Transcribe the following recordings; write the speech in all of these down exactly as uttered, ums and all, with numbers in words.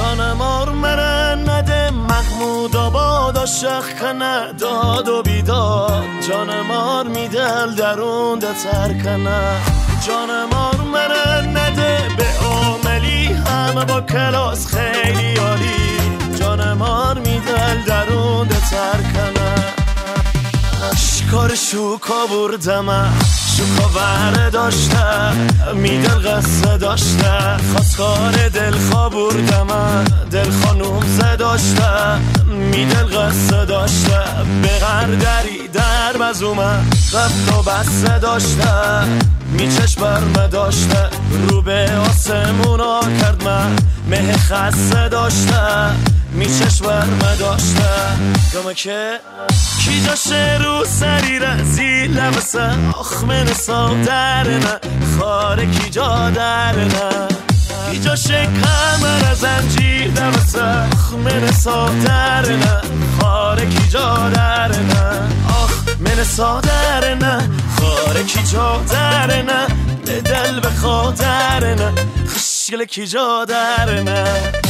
جانمار مرن نده محمود آباد عاشق کنه داد و بیداد جانمار میدل درون ده ترکنه جانمار مرن نده به عاملی همه با کلاس خیلی عالی جانمار میدل درون ده ترکنه شکار شوکا بردم شوکا ور داشته میدل قصه داشته خواستار دل خواه بردم دل خانوم زه داشته میدل قصه داشته به غردری در بزومه رفت و بسته داشته میچش برمه داشته رو به آسمونا کرد من مه خسته داشته میچش برمه داشته گمه که کی جاشه رو سری رزی لبسه آخ من سادرنه خاره کی جا درنه کی جاشه کمر زنجیر لبسه آخ من سادرنه خاره کی جا درنه آخ من سادرنه خاره کی جا درنه به دل به خاطرنه خشگل کی جا درنه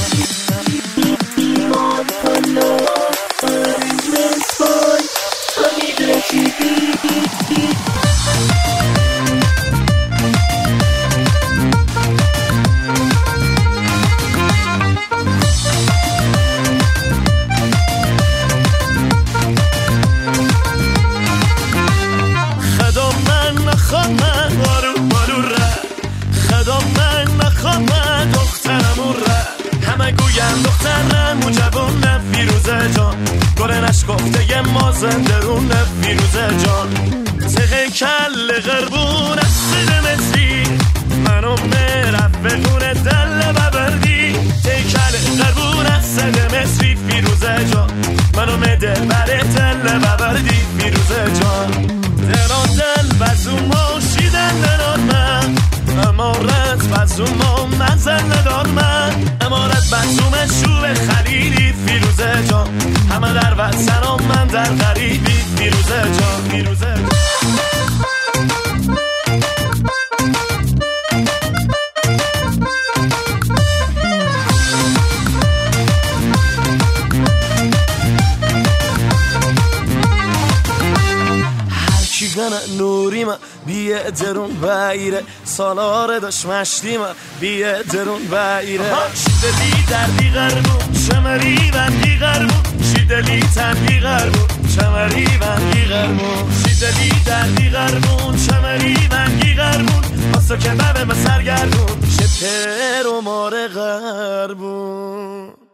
خدا من نخوام من بارو بارو ره خدا من نخوام من دخترمون ره همه گویم دخترم و جوانم فیروزه جان گل نشکفته یه مازندرون فیروزه جان تقه کل غربون از سید مصری منو مرف بخونه دل ببردی تقه کل غربون از سید مصری فیروزه جان منو مدل بره دل ببردی فیروزه جان دلان دل بزوما شیدن دلان من امارت بزوما منزل ندار من امارت بزوم شوب خلیلی فیروزه جان همه در وطنم من در غریبی فیروزه جان فیروزه جان گنه نوریمه بیه درون بایره سالاره داشت مشتیمه بیه درون بایره شیدلی دردی غربون شمری بندی غربون شیدلی تندی غربون شمری بندی غربون شیدلی دردی غربون شمری بندی غربون واسه که ببه مسر گردون شپر و مار غربون